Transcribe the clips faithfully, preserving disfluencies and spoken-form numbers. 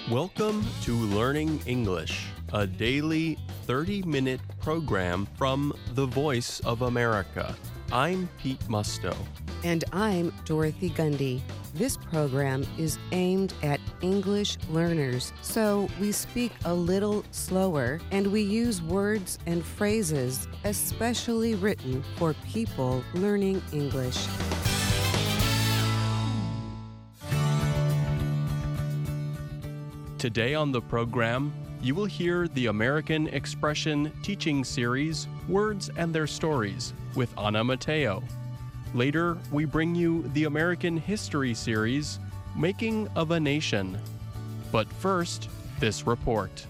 Welcome to Learning English, a daily thirty-minute program from the Voice of America. I'm Pete Musto. And I'm Dorothy Gundy. This program is aimed at English learners, so we speak a little slower and we use words and phrases especially written for people learning English. Today on the program, you will hear the American Expression teaching series, Words and Their Stories, with Ana Mateo. Later, we bring you the American History series, Making of a Nation. But first, this report.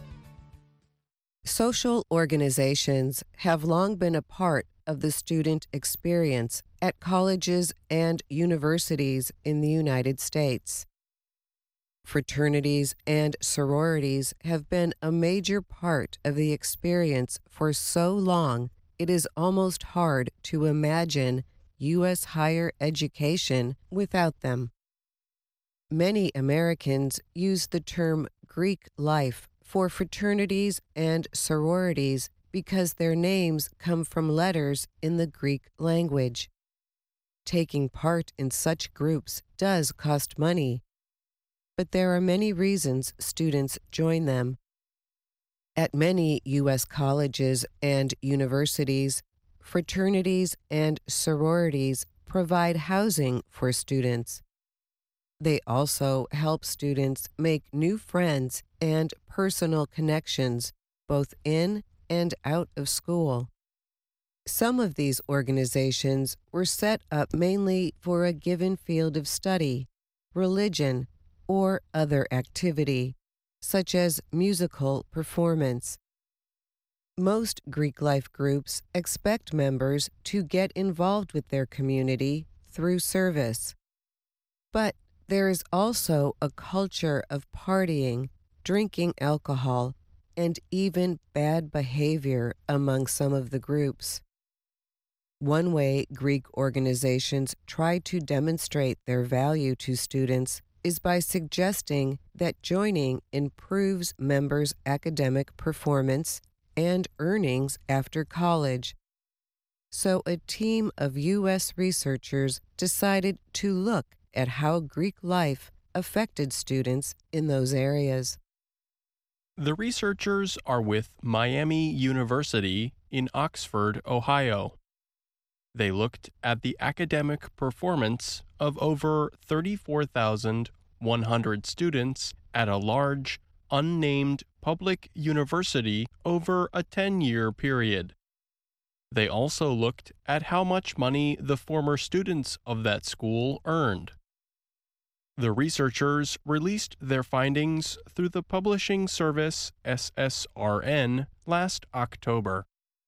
Social organizations have long been a part of the student experience at colleges and universities in the United States. Fraternities and sororities have been a major part of the experience for so long, it is almost hard to imagine U S higher education without them. Many Americans use the term Greek life for fraternities and sororities because their names come from letters in the Greek language. Taking part in such groups does cost money, but there are many reasons students join them. At many U S colleges and universities, fraternities and sororities provide housing for students. They also help students make new friends and personal connections, both in and out of school. Some of these organizations were set up mainly for a given field of study, religion, or other activity, such as musical performance. Most Greek life groups expect members to get involved with their community through service. But there is also a culture of partying, drinking alcohol, and even bad behavior among some of the groups. One way Greek organizations try to demonstrate their value to students is by suggesting that joining improves members' academic performance and earnings after college. So a team of U S researchers decided to look at how Greek life affected students in those areas. The researchers are with Miami University in Oxford, Ohio. They looked at the academic performance of over thirty-four thousand one hundred students at a large, unnamed public university over a ten-year period. They also looked at how much money the former students of that school earned. The researchers released their findings through the publishing service S S R N last October.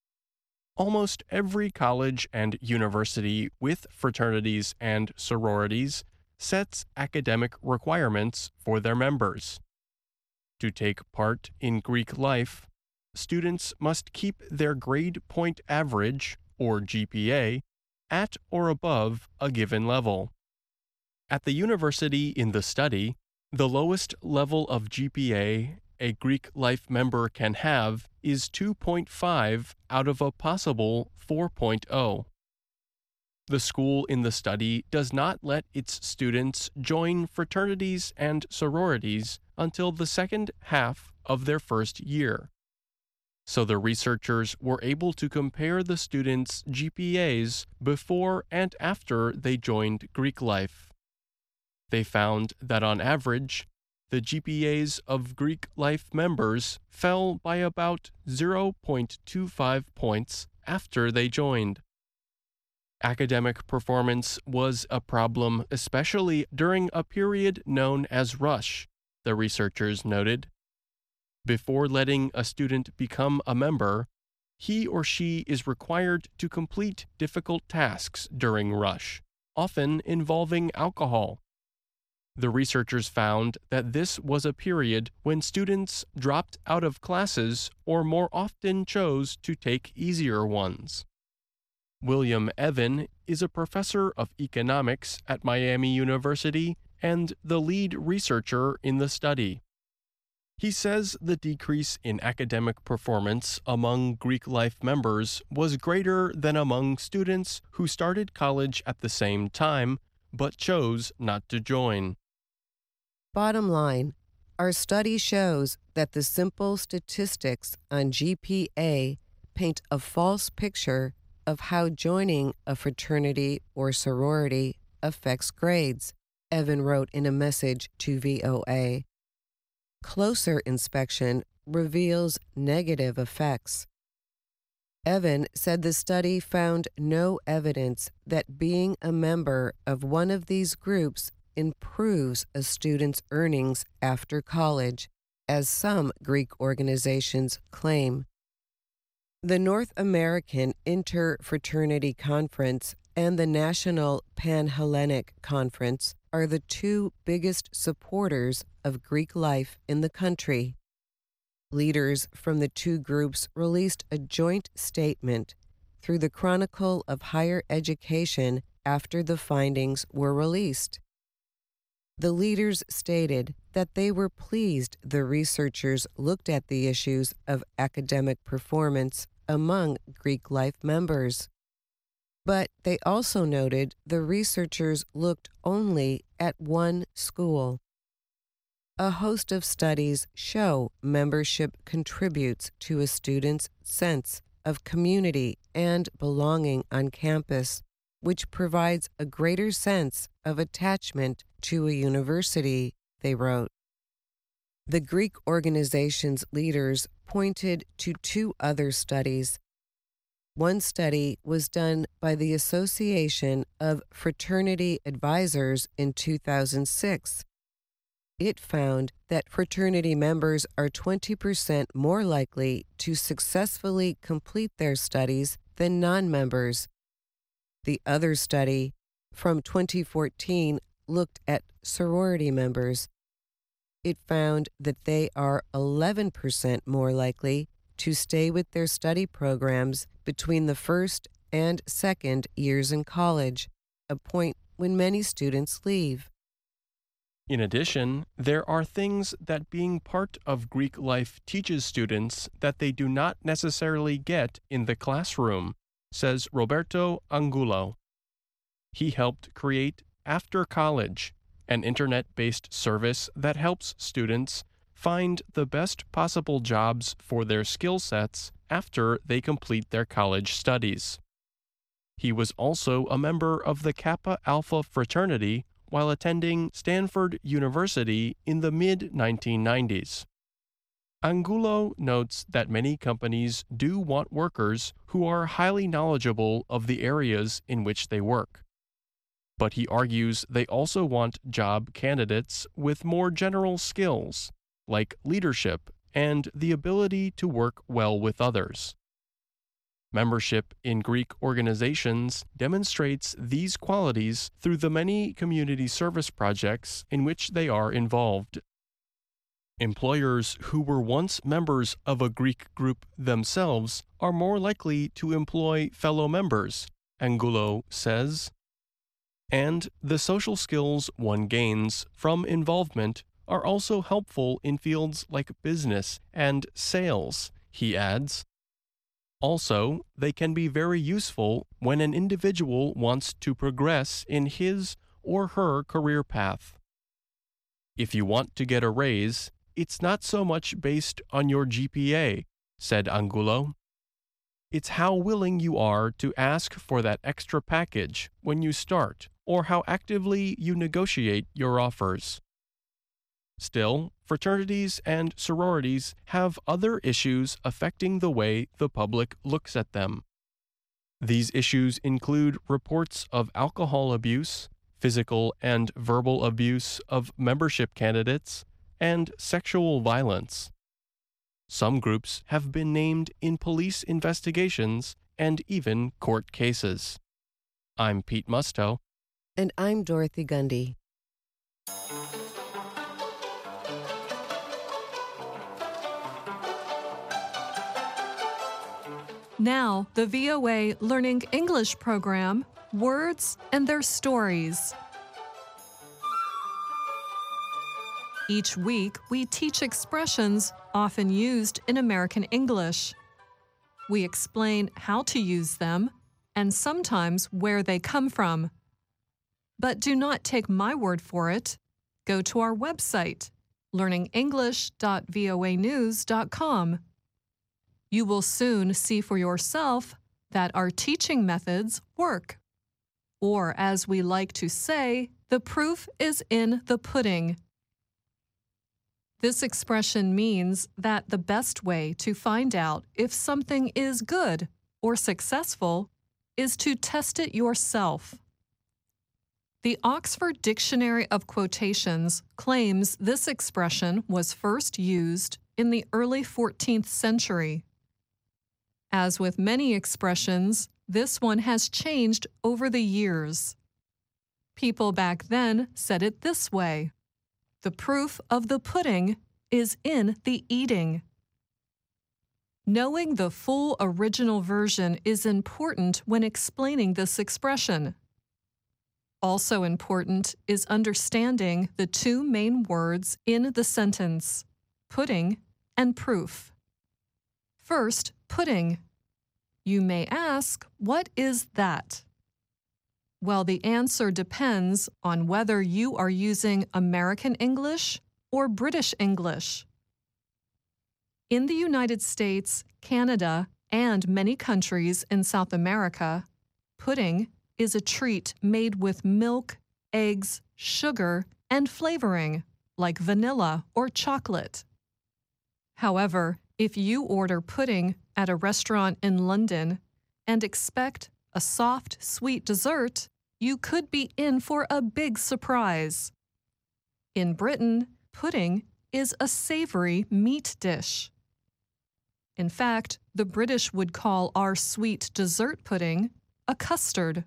Almost every college and university with fraternities and sororities sets academic requirements for their members. To take part in Greek life, students must keep their grade point average, or G P A, at or above a given level. At the university in the study, the lowest level of G P A a Greek life member can have is two point five out of a possible four point oh. The school in the study does not let its students join fraternities and sororities until the second half of their first year. So the researchers were able to compare the students' G P As before and after they joined Greek life. They found that on average, the G P As of Greek life members fell by about zero point two five points after they joined. Academic performance was a problem, especially during a period known as rush, the researchers noted. Before letting a student become a member, he or she is required to complete difficult tasks during rush, often involving alcohol. The researchers found that this was a period when students dropped out of classes or more often chose to take easier ones. William Evan is a professor of economics at Miami University and the lead researcher in the study. He says the decrease in academic performance among Greek life members was greater than among students who started college at the same time but chose not to join. Bottom line, our study shows that the simple statistics on G P A paint a false picture of how joining a fraternity or sorority affects grades, Evan wrote in a message to V O A. Closer inspection reveals negative effects. Evan said the study found no evidence that being a member of one of these groups improves a student's earnings after college, as some Greek organizations claim. The North American Interfraternity Conference and the National Panhellenic Conference are the two biggest supporters of Greek life in the country. Leaders from the two groups released a joint statement through the Chronicle of Higher Education after the findings were released. The leaders stated that they were pleased the researchers looked at the issues of academic performance among Greek life members. But they also noted the researchers looked only at one school. A host of studies show membership contributes to a student's sense of community and belonging on campus, which provides a greater sense of attachment to a university, they wrote. The Greek organization's leaders pointed to two other studies. One study was done by the Association of Fraternity Advisors in two thousand six. It found that fraternity members are twenty percent more likely to successfully complete their studies than non-members. The other study, from twenty fourteen, looked at sorority members. It found that they are eleven percent more likely to stay with their study programs between the first and second years in college, a point when many students leave. In addition, there are things that being part of Greek life teaches students that they do not necessarily get in the classroom, says Roberto Angulo. He helped create After College, an internet-based service that helps students find the best possible jobs for their skill sets after they complete their college studies. He was also a member of the Kappa Alpha fraternity while attending Stanford University in the mid nineteen nineties. Angulo notes that many companies do want workers who are highly knowledgeable of the areas in which they work. But he argues they also want job candidates with more general skills, like leadership and the ability to work well with others. Membership in Greek organizations demonstrates these qualities through the many community service projects in which they are involved. Employers who were once members of a Greek group themselves are more likely to employ fellow members, Angulo says. And the social skills one gains from involvement are also helpful in fields like business and sales, he adds. Also, they can be very useful when an individual wants to progress in his or her career path. If you want to get a raise, it's not so much based on your G P A, said Angulo. It's how willing you are to ask for that extra package when you start, or how actively you negotiate your offers. Still, fraternities and sororities have other issues affecting the way the public looks at them. These issues include reports of alcohol abuse, physical and verbal abuse of membership candidates, and sexual violence. Some groups have been named in police investigations and even court cases. I'm Pete Musto. And I'm Dorothy Gundy. Now, the V O A Learning English program, Words and Their Stories. Each week, we teach expressions often used in American English. We explain how to use them and sometimes where they come from. But do not take my word for it. Go to our website, learning english dot voa news dot com. You will soon see for yourself that our teaching methods work. Or, as we like to say, the proof is in the pudding. This expression means that the best way to find out if something is good or successful is to test it yourself. The Oxford Dictionary of Quotations claims this expression was first used in the early fourteenth century. As with many expressions, this one has changed over the years. People back then said it this way: the proof of the pudding is in the eating. Knowing the full original version is important when explaining this expression. Also important is understanding the two main words in the sentence, pudding and proof. First, pudding. You may ask, what is that? Well, the answer depends on whether you are using American English or British English. In the United States, Canada, and many countries in South America, pudding is a treat made with milk, eggs, sugar, and flavoring, like vanilla or chocolate. However, if you order pudding at a restaurant in London and expect a soft, sweet dessert, you could be in for a big surprise. In Britain, pudding is a savory meat dish. In fact, the British would call our sweet dessert pudding a custard.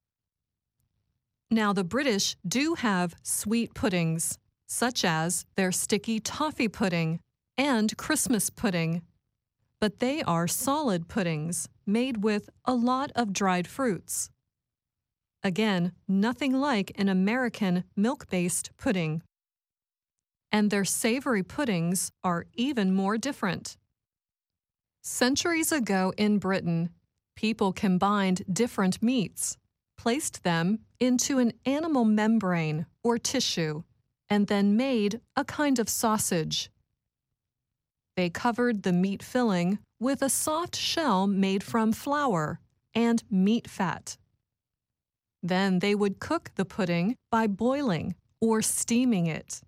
Now, the British do have sweet puddings, such as their sticky toffee pudding and Christmas pudding, but they are solid puddings made with a lot of dried fruits. Again, nothing like an American milk-based pudding. And their savory puddings are even more different. Centuries ago in Britain, people combined different meats, placed them into an animal membrane or tissue, and then made a kind of sausage. They covered the meat filling with a soft shell made from flour and meat fat. Then they would cook the pudding by boiling or steaming it.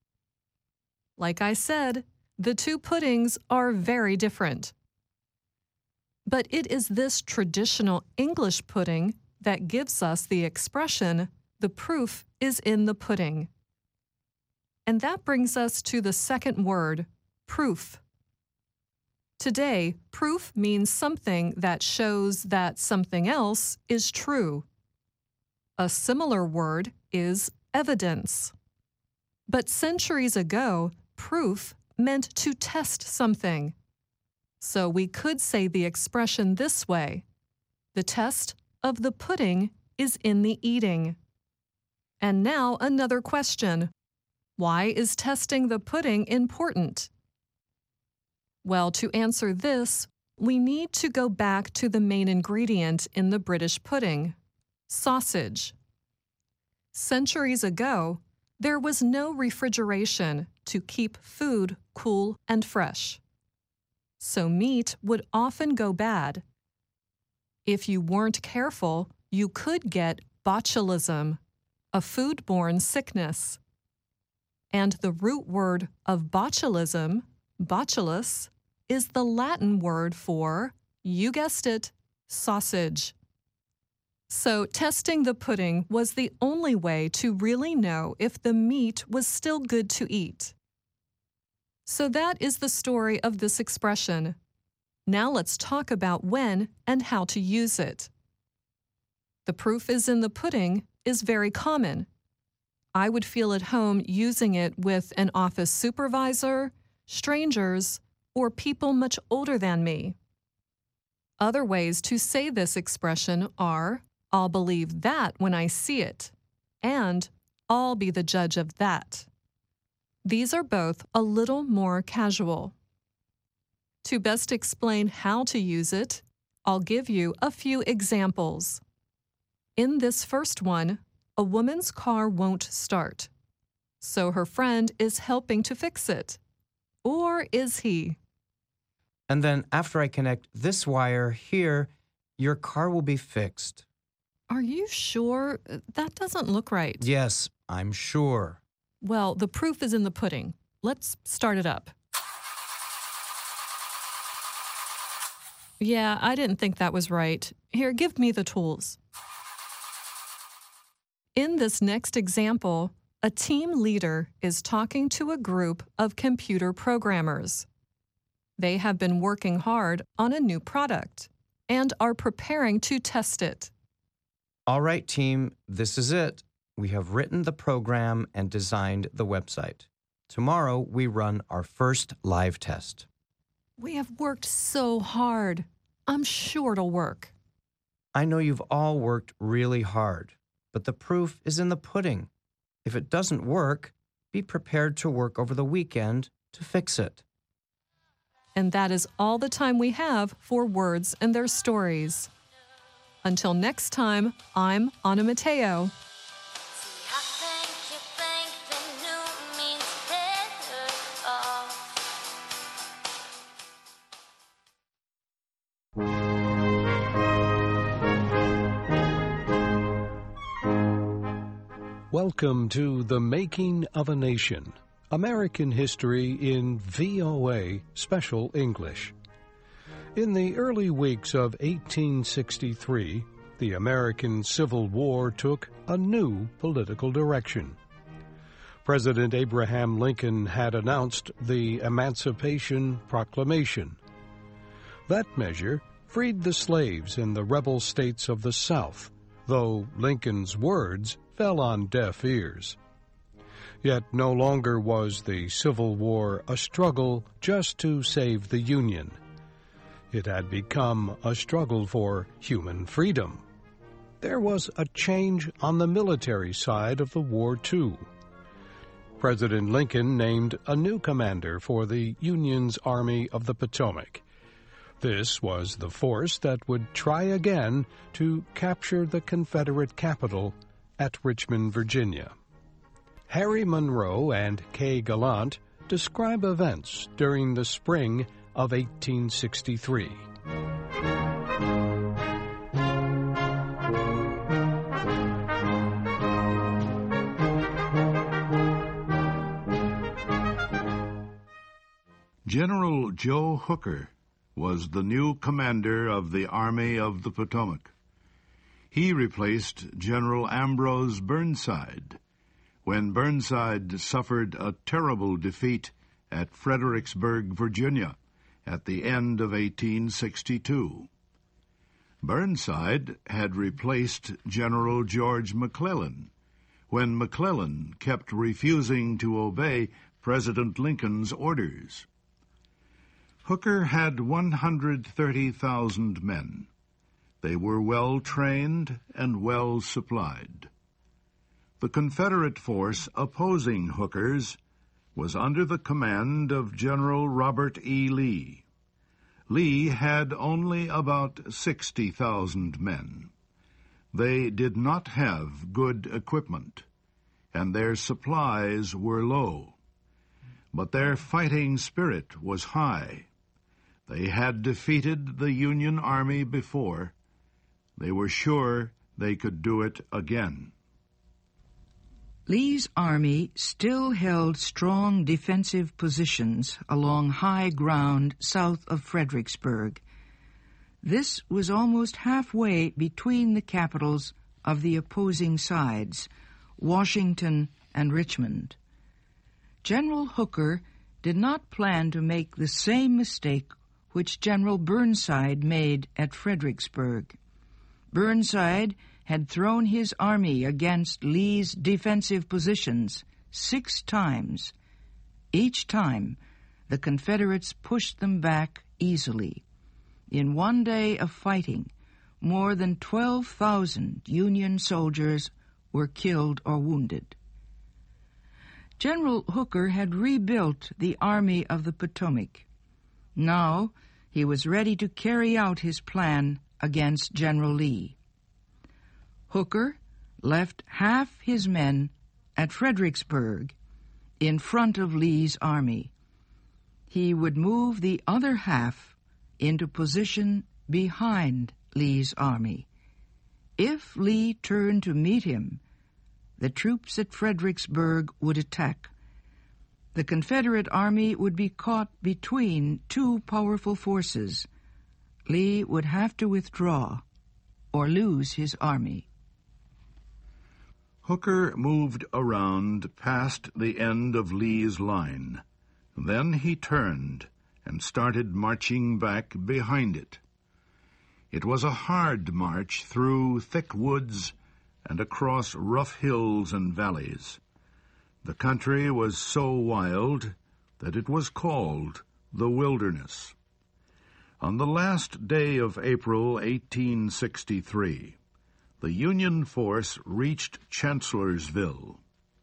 Like I said, the two puddings are very different. But it is this traditional English pudding that gives us the expression, the proof is in the pudding. And that brings us to the second word, proof. Today, proof means something that shows that something else is true. A similar word is evidence. But centuries ago, proof meant to test something. So we could say the expression this way: the test of the pudding is in the eating. And now another question. Why is testing the pudding important? Well, to answer this, we need to go back to the main ingredient in the British pudding, sausage. Centuries ago, there was no refrigeration to keep food cool and fresh. So meat would often go bad. If you weren't careful, you could get botulism, a foodborne sickness. And the root word of botulism, botulus, is the Latin word for, you guessed it, sausage. So testing the pudding was the only way to really know if the meat was still good to eat. So that is the story of this expression. Now let's talk about when and how to use it. The proof is in the pudding is very common. I would feel at home using it with an office supervisor, strangers, or people much older than me. Other ways to say this expression are, I'll believe that when I see it, and I'll be the judge of that. These are both a little more casual. To best explain how to use it, I'll give you a few examples. In this first one, a woman's car won't start, so her friend is helping to fix it. Or is he? And then after I connect this wire here, your car will be fixed. Are you sure? That doesn't look right. Yes, I'm sure. Well, the proof is in the pudding. Let's start it up. Yeah, I didn't think that was right. Here, give me the tools. In this next example, a team leader is talking to a group of computer programmers. They have been working hard on a new product and are preparing to test it. All right, team, this is it. We have written the program and designed the website. Tomorrow, we run our first live test. We have worked so hard. I'm sure it'll work. I know you've all worked really hard, but the proof is in the pudding. If it doesn't work, be prepared to work over the weekend to fix it. And that is all the time we have for Words and Their Stories. Until next time, I'm Anna Mateo. Welcome to The Making of a Nation, American History in V O A Special English. In the early weeks of eighteen sixty-three, the American Civil War took a new political direction. President Abraham Lincoln had announced the Emancipation Proclamation. That measure freed the slaves in the rebel states of the South, though Lincoln's words fell on deaf ears. Yet no longer was the Civil War a struggle just to save the Union. It had become a struggle for human freedom. There was a change on the military side of the war, too. President Lincoln named a new commander for the Union's Army of the Potomac. This was the force that would try again to capture the Confederate capital at Richmond, Virginia. Harry Monroe and Kay Gallant describe events during the spring of eighteen sixty-three. General Joe Hooker was the new commander of the Army of the Potomac. He replaced General Ambrose Burnside when Burnside suffered a terrible defeat at Fredericksburg, Virginia, at the end of eighteen sixty-two. Burnside had replaced General George McClellan when McClellan kept refusing to obey President Lincoln's orders. Hooker had one hundred thirty thousand men. They were well trained and well supplied. The Confederate force opposing Hooker's was under the command of General Robert E. Lee. Lee had only about sixty thousand men. They did not have good equipment, and their supplies were low. But their fighting spirit was high. They had defeated the Union Army before. They were sure they could do it again. Lee's army still held strong defensive positions along high ground south of Fredericksburg. This was almost halfway between the capitals of the opposing sides, Washington and Richmond. General Hooker did not plan to make the same mistake which General Burnside made at Fredericksburg. Burnside had thrown his army against Lee's defensive positions six times. Each time, the Confederates pushed them back easily. In one day of fighting, more than twelve thousand Union soldiers were killed or wounded. General Hooker had rebuilt the Army of the Potomac. Now he was ready to carry out his plan against General Lee. Hooker left half his men at Fredericksburg in front of Lee's army. He would move the other half into position behind Lee's army. If Lee turned to meet him, the troops at Fredericksburg would attack. The Confederate army would be caught between two powerful forces. Lee would have to withdraw or lose his army. Hooker moved around past the end of Lee's line. Then he turned and started marching back behind it. It was a hard march through thick woods and across rough hills and valleys. The country was so wild that it was called the Wilderness. On the last day of April eighteen sixty-three, the Union force reached Chancellorsville.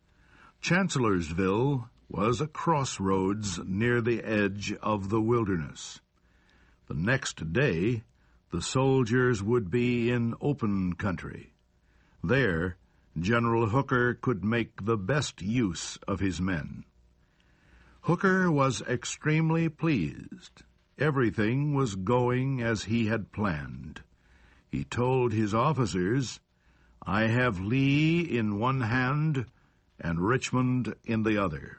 Chancellorsville was a crossroads near the edge of the Wilderness. The next day, the soldiers would be in open country. There, General Hooker could make the best use of his men. Hooker was extremely pleased. Everything was going as he had planned. He told his officers, "I have Lee in one hand and Richmond in the other."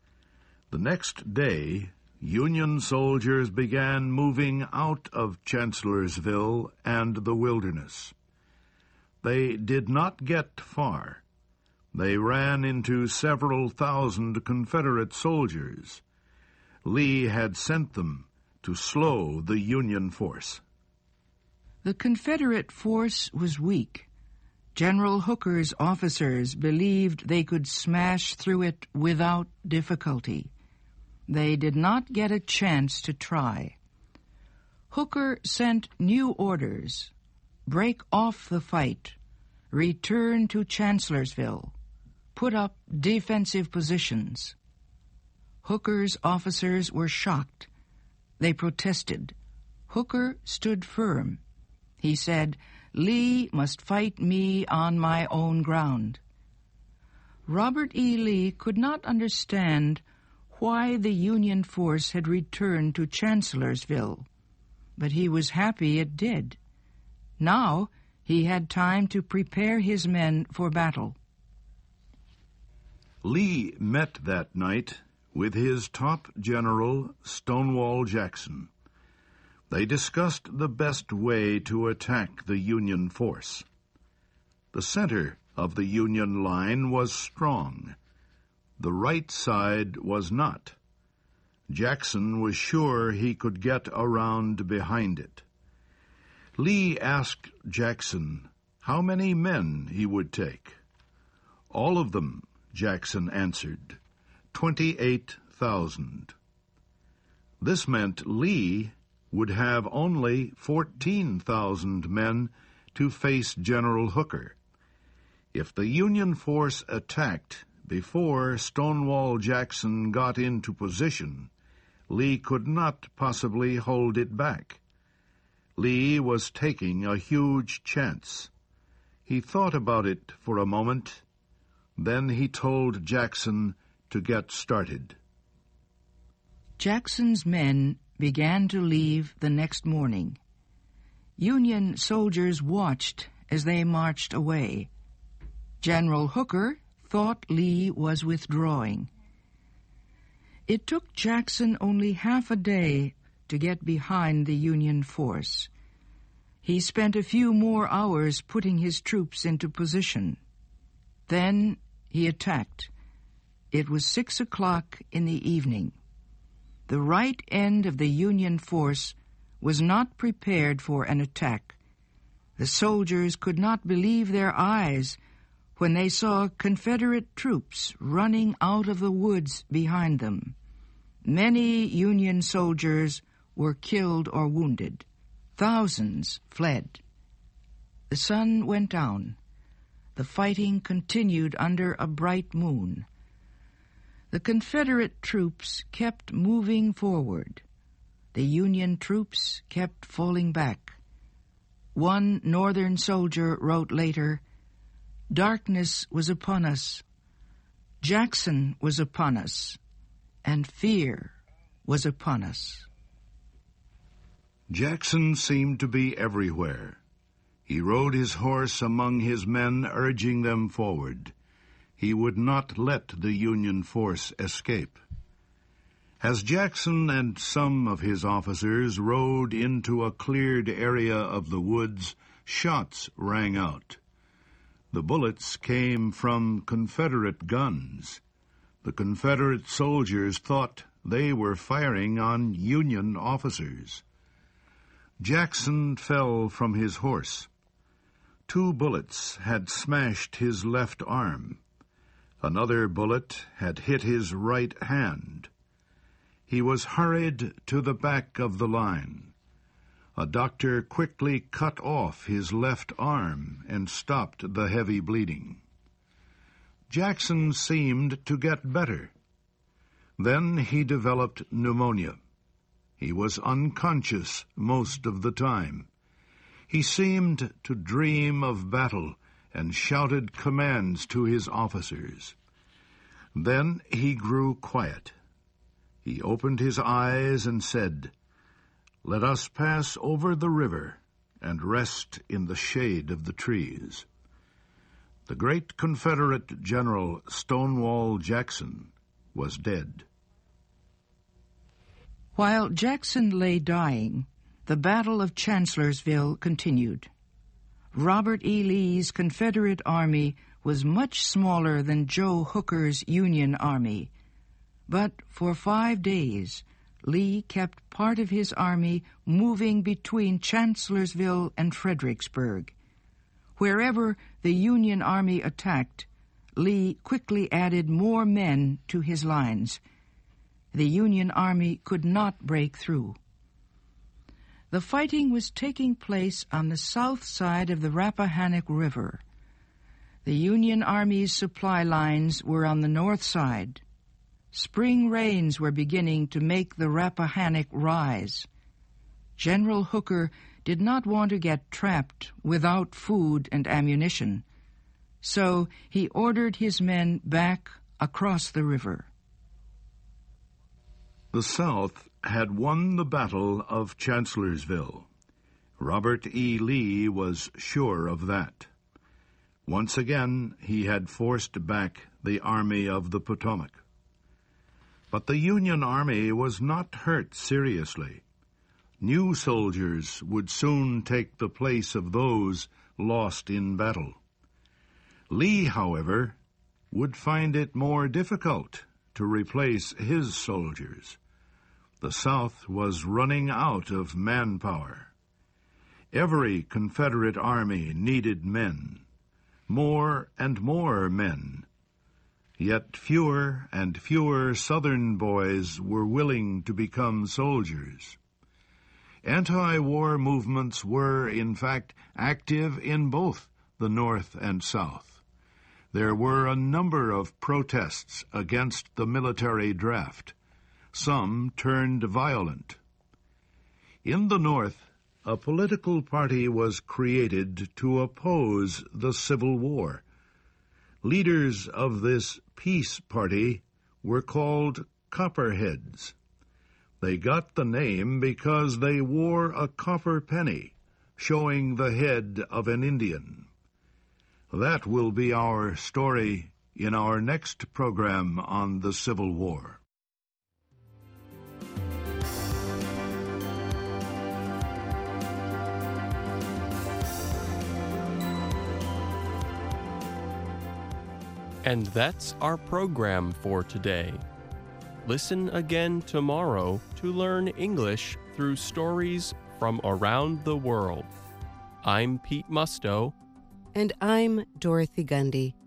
The next day, Union soldiers began moving out of Chancellorsville and the Wilderness. They did not get far. They ran into several thousand Confederate soldiers. Lee had sent them to slow the Union force. The Confederate force was weak. General Hooker's officers believed they could smash through it without difficulty. They did not get a chance to try. Hooker sent new orders: break off the fight, return to Chancellorsville, put up defensive positions. Hooker's officers were shocked. They protested. Hooker stood firm. He said, "Lee must fight me on my own ground." Robert E. Lee could not understand why the Union force had returned to Chancellorsville, but he was happy it did. Now he had time to prepare his men for battle. Lee met that night with his top general, Stonewall Jackson. They discussed the best way to attack the Union force. The center of the Union line was strong. The right side was not. Jackson was sure he could get around behind it. Lee asked Jackson how many men he would take. "All of them," Jackson answered, twenty-eight thousand. This meant Lee would have only fourteen thousand men to face General Hooker. If the Union force attacked before Stonewall Jackson got into position, Lee could not possibly hold it back. Lee was taking a huge chance. He thought about it for a moment. Then he told Jackson to get started. Jackson's men began to leave the next morning. Union soldiers watched as they marched away. General Hooker thought Lee was withdrawing. It took Jackson only half a day to get behind the Union force. He spent a few more hours putting his troops into position. Then he attacked. It was six o'clock in the evening. The right end of the Union force was not prepared for an attack. The soldiers could not believe their eyes when they saw Confederate troops running out of the woods behind them. Many Union soldiers were killed or wounded. Thousands fled. The sun went down. The fighting continued under a bright moon. The Confederate troops kept moving forward. The Union troops kept falling back. One Northern soldier wrote later, "Darkness was upon us. Jackson was upon us, and fear was upon us." Jackson seemed to be everywhere. He rode his horse among his men, urging them forward. He would not let the Union force escape. As Jackson and some of his officers rode into a cleared area of the woods, shots rang out. The bullets came from Confederate guns. The Confederate soldiers thought they were firing on Union officers. Jackson fell from his horse. Two bullets had smashed his left arm. Another bullet had hit his right hand. He was hurried to the back of the line. A doctor quickly cut off his left arm and stopped the heavy bleeding. Jackson seemed to get better. Then he developed pneumonia. He was unconscious most of the time. He seemed to dream of battle and shouted commands to his officers. Then he grew quiet. He opened his eyes and said, "Let us pass over the river and rest in the shade of the trees." The great Confederate General Stonewall Jackson was dead. While Jackson lay dying, the Battle of Chancellorsville continued. Robert E. Lee's Confederate Army was much smaller than Joe Hooker's Union Army, but for five days, Lee kept part of his army moving between Chancellorsville and Fredericksburg. Wherever the Union Army attacked, Lee quickly added more men to his lines. The Union Army could not break through. The fighting was taking place on the south side of the Rappahannock River. The Union Army's supply lines were on the north side. Spring rains were beginning to make the Rappahannock rise. General Hooker did not want to get trapped without food and ammunition, so he ordered his men back across the river. The South had won the Battle of Chancellorsville. Robert E. Lee was sure of that. Once again, he had forced back the Army of the Potomac. But the Union Army was not hurt seriously. New soldiers would soon take the place of those lost in battle. Lee, however, would find it more difficult to replace his soldiers. The South was running out of manpower. Every Confederate army needed men, more and more men. Yet fewer and fewer Southern boys were willing to become soldiers. Anti-war movements were, in fact, active in both the North and South. There were a number of protests against the military draft. Some turned violent. In the North, a political party was created to oppose the Civil War. Leaders of this peace party were called Copperheads. They got the name because they wore a copper penny, showing the head of an Indian. That will be our story in our next program on the Civil War. And that's our program for today. Listen again tomorrow to learn English through stories from around the world. I'm Pete Musto. And I'm Dorothy Gundy.